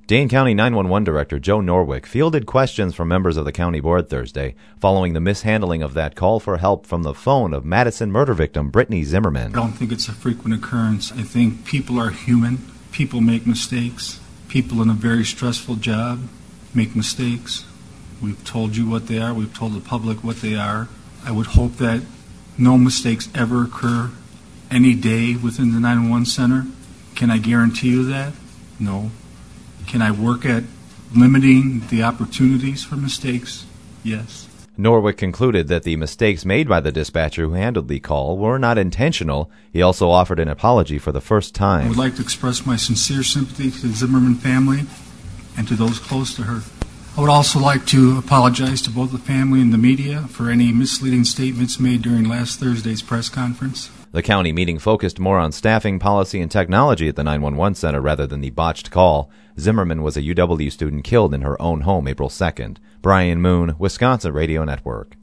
Dane County 911 Director Joe Norwick fielded questions from members of the county board Thursday following the mishandling of that call for help from the phone of Madison murder victim Brittany Zimmerman. I don't think it's a frequent occurrence. I think people are human. People make mistakes. People in a very stressful job make mistakes. We've told you what they are. We've told the public what they are. I would hope that no mistakes ever occur any day within the 911 center. Can I guarantee you that? No. Can I work at limiting the opportunities for mistakes? Yes. Norwick concluded that the mistakes made by the dispatcher who handled the call were not intentional. He also offered an apology for the first time. I would like to express my sincere sympathy to the Zimmerman family and to those close to her. I would also like to apologize to both the family and the media for any misleading statements made during last Thursday's press conference. The county meeting focused more on staffing, policy, and technology at the 911 center rather than the botched call. Zimmerman was a UW student killed in her own home April 2nd. Brian Moon, Wisconsin Radio Network.